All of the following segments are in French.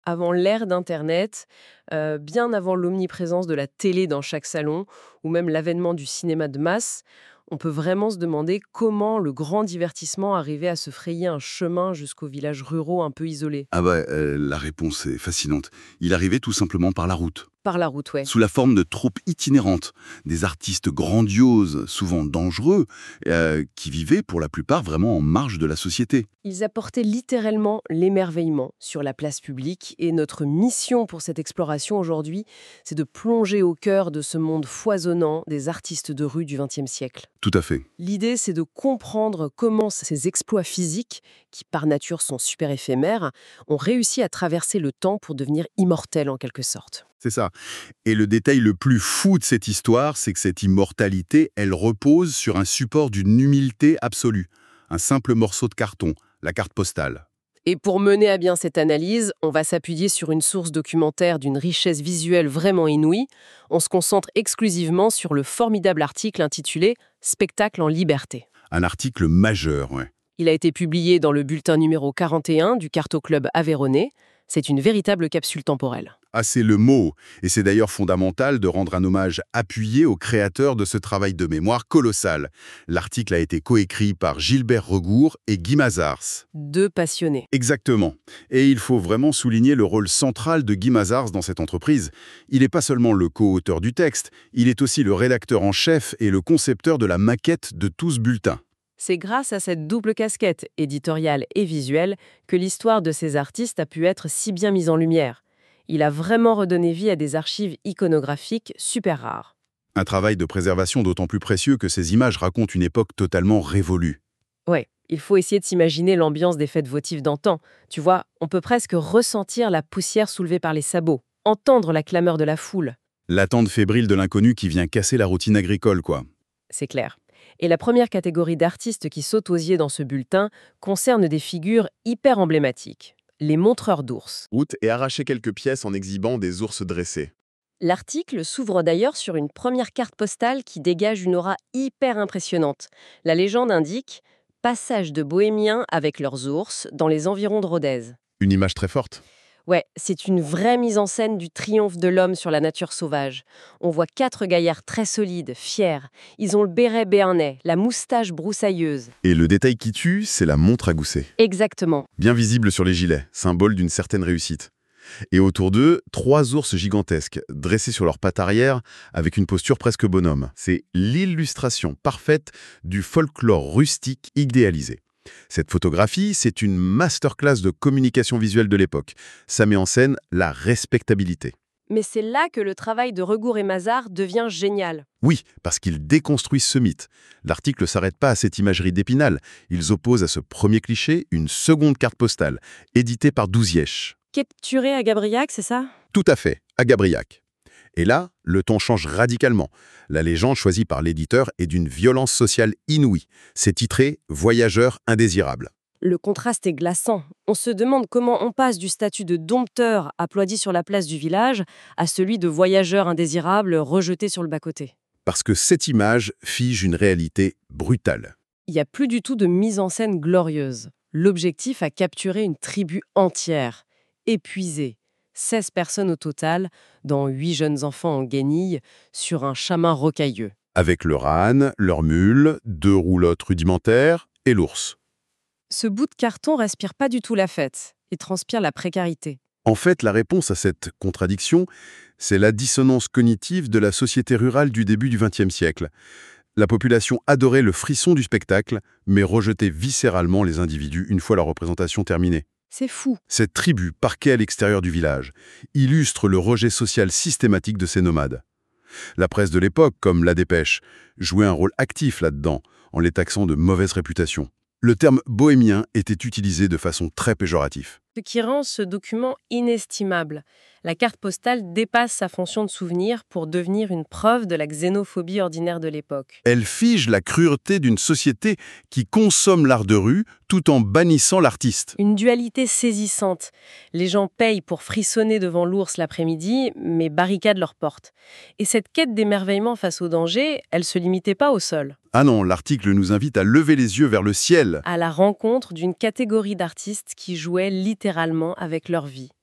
Avant l'ère d'Internet, bien avant l'omniprésence de la télé dans chaque salon ou même l'avènement du cinéma de masse, on peut vraiment se demander comment le grand divertissement arrivait à se frayer un chemin jusqu'aux villages ruraux un peu isolés. Ah bah, la réponse est fascinante. Il arrivait tout simplement par la route, Par la route, ouais. sous la forme de troupes itinérantes, des artistes grandioses, souvent dangereux, qui vivaient pour la plupart vraiment en marge de la société. Ils apportaient littéralement l'émerveillement sur la place publique et notre mission pour cette exploration aujourd'hui, c'est de plonger au cœur de ce monde foisonnant des artistes de rue du XXe siècle. Tout à fait. L'idée, c'est de comprendre comment ces exploits physiques, qui par nature sont super éphémères, ont réussi à traverser le temps pour devenir immortels en quelque sorte. C'est ça. Et le détail le plus fou de cette histoire, c'est que cette immortalité, elle repose sur un support d'une humilité absolue. Un simple morceau de carton, la carte postale. Et pour mener à bien cette analyse, on va s'appuyer sur une source documentaire d'une richesse visuelle vraiment inouïe. On se concentre exclusivement sur le formidable article intitulé Spectacle en liberté. Un article majeur, ouais. Il a été publié dans le bulletin numéro 41 du Carto Club Aveyronais. C'est une véritable capsule temporelle. Ah, c'est le mot. Et c'est d'ailleurs fondamental de rendre un hommage appuyé au créateur de ce travail de mémoire colossal. L'article a été coécrit par Gilbert Regour et Guy Mazars. Deux passionnés. Exactement. Et il faut vraiment souligner le rôle central de Guy Mazars dans cette entreprise. Il n'est pas seulement le co-auteur du texte, il est aussi le rédacteur en chef et le concepteur de la maquette de tout ce bulletin. C'est grâce à cette double casquette, éditoriale et visuelle, que l'histoire de ces artistes a pu être si bien mise en lumière. Il a vraiment redonné vie à des archives iconographiques super rares. Un travail de préservation d'autant plus précieux que ces images racontent une époque totalement révolue. Ouais, il faut essayer de s'imaginer l'ambiance des fêtes votives d'antan. Tu vois, on peut presque ressentir la poussière soulevée par les sabots, entendre la clameur de la foule. L'attente fébrile de l'inconnu qui vient casser la routine agricole, quoi. C'est clair. Et la première catégorie d'artistes qui sautent aux yeux dans ce bulletin concerne des figures hyper emblématiques, les montreurs d'ours. Route et arracher quelques pièces en exhibant des ours dressés. L'article s'ouvre d'ailleurs sur une première carte postale qui dégage une aura hyper impressionnante. La légende indique « Passage de bohémiens avec leurs ours dans les environs de Rodez ». Une image très forte. Ouais, c'est une vraie mise en scène du triomphe de l'homme sur la nature sauvage. On voit 4 gaillards très solides, fiers. Ils ont le béret béarnais, la moustache broussailleuse. Et le détail qui tue, c'est la montre à gousset. Exactement. Bien visible sur les gilets, symbole d'une certaine réussite. Et autour d'eux, 3 ours gigantesques, dressés sur leurs pattes arrière, avec une posture presque bonhomme. C'est l'illustration parfaite du folklore rustique idéalisé. Cette photographie, c'est une masterclass de communication visuelle de l'époque. Ça met en scène la respectabilité. Mais c'est là que le travail de Regour et Mazars devient génial. Oui, parce qu'ils déconstruisent ce mythe. L'article ne s'arrête pas à cette imagerie d'Épinal. Ils opposent à ce premier cliché une seconde carte postale, éditée par Douzièche. Capturé à Gabriac, c'est ça? Tout à fait, à Gabriac. Et là, le ton change radicalement. La légende choisie par l'éditeur est d'une violence sociale inouïe. C'est titré « Voyageur indésirable ». Le contraste est glaçant. On se demande comment on passe du statut de dompteur applaudi sur la place du village à celui de voyageur indésirable rejeté sur le bas-côté. Parce que cette image fige une réalité brutale. Il n'y a plus du tout de mise en scène glorieuse. L'objectif a capturé une tribu entière, épuisée. 16 personnes au total, dont 8 jeunes enfants en guenilles, sur un chemin rocailleux. Avec leur âne, leur mule, 2 roulottes rudimentaires et l'ours. Ce bout de carton respire pas du tout la fête. Il transpire la précarité. En fait, la réponse à cette contradiction, c'est la dissonance cognitive de la société rurale du début du XXe siècle. La population adorait le frisson du spectacle, mais rejetait viscéralement les individus une fois leur représentation terminée. C'est fou. Cette tribu, parquée à l'extérieur du village, illustre le rejet social systématique de ces nomades. La presse de l'époque, comme La Dépêche, jouait un rôle actif là-dedans, en les taxant de mauvaise réputation. Le terme « bohémien » était utilisé de façon très péjorative. Ce qui rend ce document inestimable. La carte postale dépasse sa fonction de souvenir pour devenir une preuve de la xénophobie ordinaire de l'époque. Elle fige la cruauté d'une société qui consomme l'art de rue tout en bannissant l'artiste. Une dualité saisissante. Les gens payent pour frissonner devant l'ours l'après-midi, mais barricadent leurs portes. Et cette quête d'émerveillement face au danger, elle ne se limitait pas au sol. Ah non, l'article nous invite à lever les yeux vers le ciel. À la rencontre d'une catégorie d'artistes qui jouaient littéralement avec leur vie.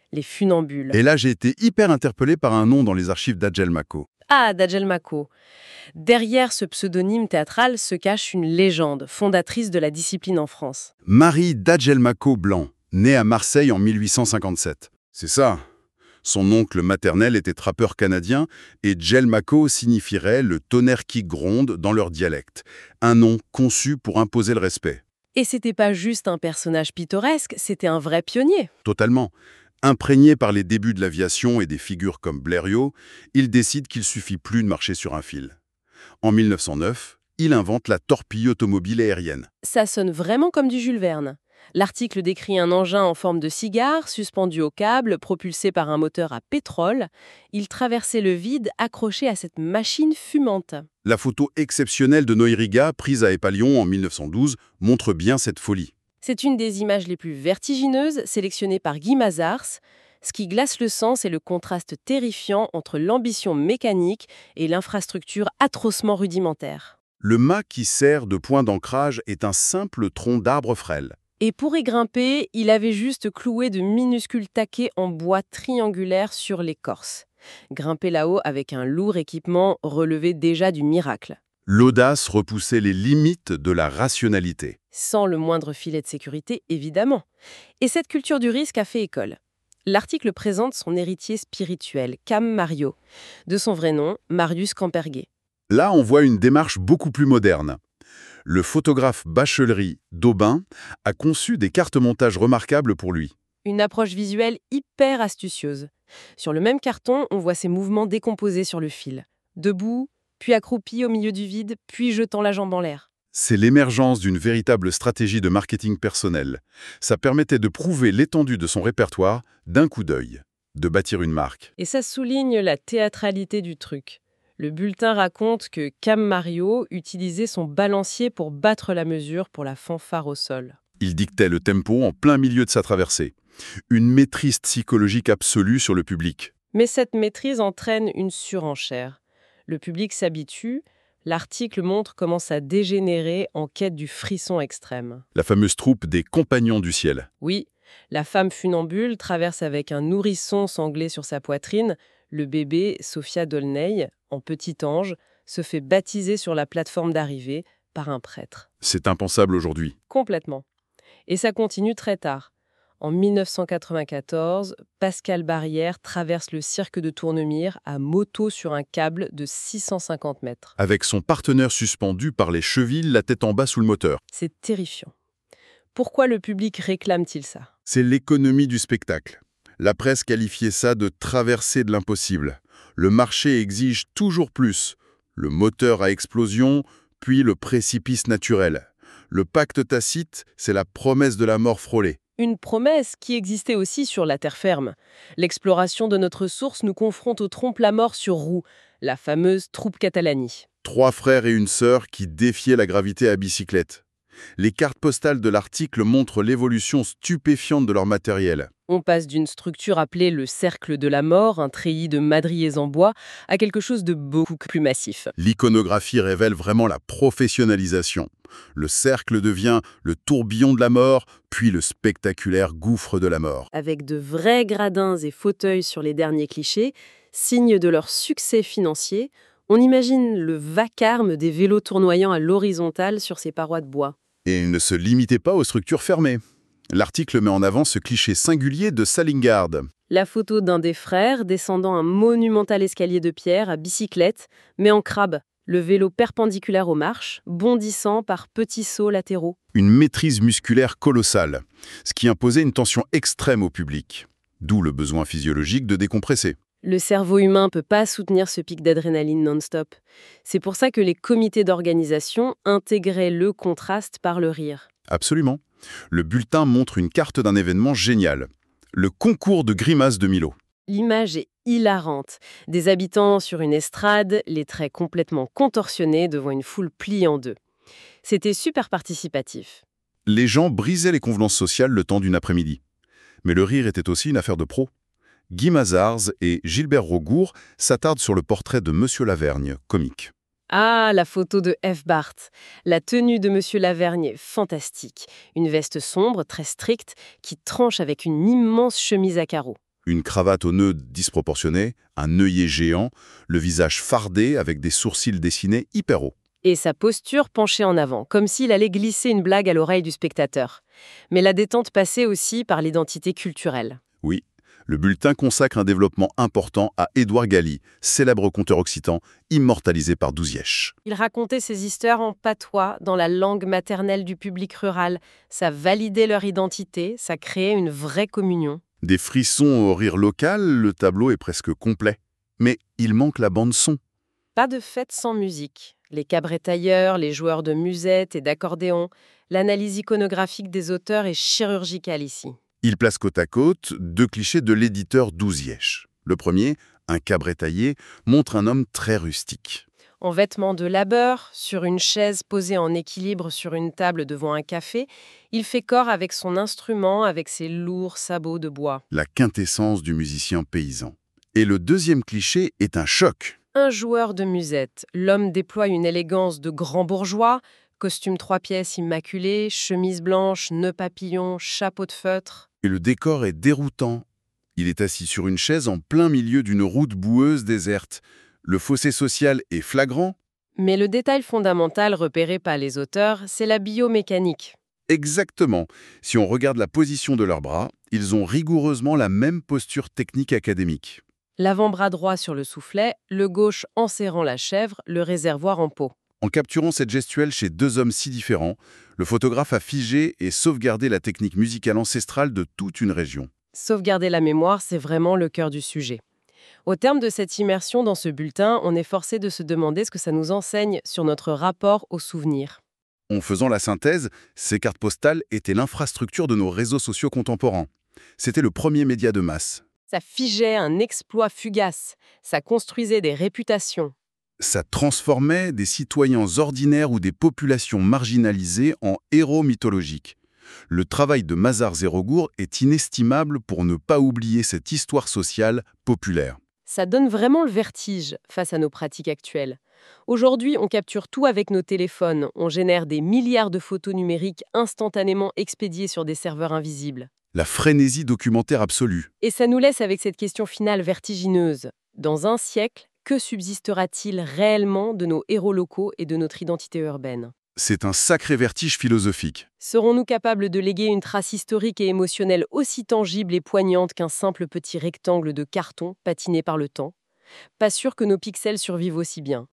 les funambules. Et là, j'ai été hyper interpellé par un nom dans les archives d'Adjelmako. Ah, Dajelmako. Derrière ce pseudonyme théâtral se cache une légende, fondatrice de la discipline en France. Marie d'Adjelmako Blanc, née à Marseille en 1857. C'est ça. Son oncle maternel était trappeur canadien et Djelmako signifierait le tonnerre qui gronde dans leur dialecte. Un nom conçu pour imposer le respect. Et c'était pas juste un personnage pittoresque, c'était un vrai pionnier. Totalement. Imprégné par les débuts de l'aviation et des figures comme Blériot, il décide qu'il suffit plus de marcher sur un fil. En 1909, il invente la torpille automobile aérienne. Ça sonne vraiment comme du Jules Verne. L'article décrit un engin en forme de cigare, suspendu au câble, propulsé par un moteur à pétrole. Il traversait le vide, accroché à cette machine fumante. La photo exceptionnelle de Noiriga, prise à Épalion en 1912, montre bien cette folie. C'est une des images les plus vertigineuses, sélectionnées par Guy Mazars. Ce qui glace le sang, c'est le contraste terrifiant entre l'ambition mécanique et l'infrastructure atrocement rudimentaire. Le mât qui sert de point d'ancrage est un simple tronc d'arbre frêle. Et pour y grimper, il avait juste cloué de minuscules taquets en bois triangulaire sur l'écorce. Grimper là-haut avec un lourd équipement relevait déjà du miracle. L'audace repoussait les limites de la rationalité. Sans le moindre filet de sécurité, évidemment. Et cette culture du risque a fait école. L'article présente son héritier spirituel, Cam Mario, de son vrai nom, Marius Campergué. Là, on voit une démarche beaucoup plus moderne. Le photographe Bachelerie d'Aubin a conçu des cartes-montages remarquables pour lui. Une approche visuelle hyper astucieuse. Sur le même carton, on voit ses mouvements décomposés sur le fil. Debout, puis accroupi au milieu du vide, puis jetant la jambe en l'air. C'est l'émergence d'une véritable stratégie de marketing personnel. Ça permettait de prouver l'étendue de son répertoire d'un coup d'œil, de bâtir une marque. Et ça souligne la théâtralité du truc. Le bulletin raconte que Cam Mario utilisait son balancier pour battre la mesure pour la fanfare au sol. Il dictait le tempo en plein milieu de sa traversée. Une maîtrise psychologique absolue sur le public. Mais cette maîtrise entraîne une surenchère. Le public s'habitue, l'article montre comment ça dégénérait en quête du frisson extrême. La fameuse troupe des Compagnons du ciel. Oui, la femme funambule traverse avec un nourrisson sanglé sur sa poitrine. Le bébé, Sophia Dolnay, en petit ange, se fait baptiser sur la plateforme d'arrivée par un prêtre. C'est impensable aujourd'hui. Complètement. Et ça continue très tard. En 1994, Pascal Barrière traverse le cirque de Tournemire à moto sur un câble de 650 mètres. Avec son partenaire suspendu par les chevilles, la tête en bas sous le moteur. C'est terrifiant. Pourquoi le public réclame-t-il ça ? C'est l'économie du spectacle. La presse qualifiait ça de traversée de l'impossible. Le marché exige toujours plus. Le moteur à explosion, puis le précipice naturel. Le pacte tacite, c'est la promesse de la mort frôlée. Une promesse qui existait aussi sur la terre ferme. L'exploration de notre source nous confronte au trompe-la-mort sur roue, la fameuse troupe Catalani. 3 frères et une sœur qui défiaient la gravité à bicyclette. Les cartes postales de l'article montrent l'évolution stupéfiante de leur matériel. On passe d'une structure appelée le cercle de la mort, un treillis de madriers en bois, à quelque chose de beaucoup plus massif. L'iconographie révèle vraiment la professionnalisation. Le cercle devient le tourbillon de la mort, puis le spectaculaire gouffre de la mort. Avec de vrais gradins et fauteuils sur les derniers clichés, signe de leur succès financier, on imagine le vacarme des vélos tournoyant à l'horizontale sur ces parois de bois. Et il ne se limitait pas aux structures fermées. L'article met en avant ce cliché singulier de Salingard. La photo d'un des frères descendant un monumental escalier de pierre à bicyclette, mais en crabe, le vélo perpendiculaire aux marches, bondissant par petits sauts latéraux. Une maîtrise musculaire colossale, ce qui imposait une tension extrême au public. D'où le besoin physiologique de décompresser. Le cerveau humain ne peut pas soutenir ce pic d'adrénaline non-stop. C'est pour ça que les comités d'organisation intégraient le contraste par le rire. Absolument. Le bulletin montre une carte d'un événement génial. Le concours de grimaces de Milo. L'image est hilarante. Des habitants sur une estrade, les traits complètement contorsionnés devant une foule pliée en deux. C'était super participatif. Les gens brisaient les convenances sociales le temps d'une après-midi. Mais le rire était aussi une affaire de pro. Guy Mazars et Gilbert Rogour s'attardent sur le portrait de Monsieur Lavergne, comique. Ah, la photo de F. Barthes. La tenue de Monsieur Lavergne est fantastique. Une veste sombre, très stricte, qui tranche avec une immense chemise à carreaux. Une cravate au nœud disproportionné, un œillet géant, le visage fardé avec des sourcils dessinés hyper hauts. Et sa posture penchée en avant, comme s'il allait glisser une blague à l'oreille du spectateur. Mais la détente passait aussi par l'identité culturelle. Oui, le bulletin consacre un développement important à Édouard Galli, célèbre conteur occitan, immortalisé par Douzièche. Il racontait ses histoires en patois, dans la langue maternelle du public rural. Ça validait leur identité, ça créait une vraie communion. Des frissons au rire local, le tableau est presque complet. Mais il manque la bande-son. Pas de fête sans musique. Les cabretailleurs, les joueurs de musette et d'accordéon, l'analyse iconographique des auteurs est chirurgicale ici. Il place côte à côte deux clichés de l'éditeur Douzièche. Le premier, un cabretailler, montre un homme très rustique. En vêtements de labeur, sur une chaise posée en équilibre sur une table devant un café, il fait corps avec son instrument, avec ses lourds sabots de bois. La quintessence du musicien paysan. Et le deuxième cliché est un choc. Un joueur de musette, l'homme déploie une élégance de grand bourgeois, costume 3 pièces immaculé, chemise blanche, nœud papillon, chapeau de feutre. Et le décor est déroutant. Il est assis sur une chaise en plein milieu d'une route boueuse déserte. Le fossé social est flagrant. Mais le détail fondamental repéré par les auteurs, c'est la biomécanique. Exactement. Si on regarde la position de leurs bras, ils ont rigoureusement la même posture technique académique. L'avant-bras droit sur le soufflet, le gauche enserrant la chèvre, le réservoir en peau. En capturant cette gestuelle chez deux hommes si différents, le photographe a figé et sauvegardé la technique musicale ancestrale de toute une région. Sauvegarder la mémoire, c'est vraiment le cœur du sujet. Au terme de cette immersion dans ce bulletin, on est forcé de se demander ce que ça nous enseigne sur notre rapport aux souvenirs. En faisant la synthèse, ces cartes postales étaient l'infrastructure de nos réseaux sociaux contemporains. C'était le premier média de masse. Ça figeait un exploit fugace, ça construisait des réputations. Ça transformait des citoyens ordinaires ou des populations marginalisées en héros mythologiques. Le travail de Mazars et Rogour est inestimable pour ne pas oublier cette histoire sociale populaire. Ça donne vraiment le vertige face à nos pratiques actuelles. Aujourd'hui, on capture tout avec nos téléphones, on génère des milliards de photos numériques instantanément expédiées sur des serveurs invisibles. La frénésie documentaire absolue. Et ça nous laisse avec cette question finale vertigineuse. Dans un siècle, que subsistera-t-il réellement de nos héros locaux et de notre identité urbaine ? C'est un sacré vertige philosophique. Serons-nous capables de léguer une trace historique et émotionnelle aussi tangible et poignante qu'un simple petit rectangle de carton patiné par le temps ? Pas sûr que nos pixels survivent aussi bien.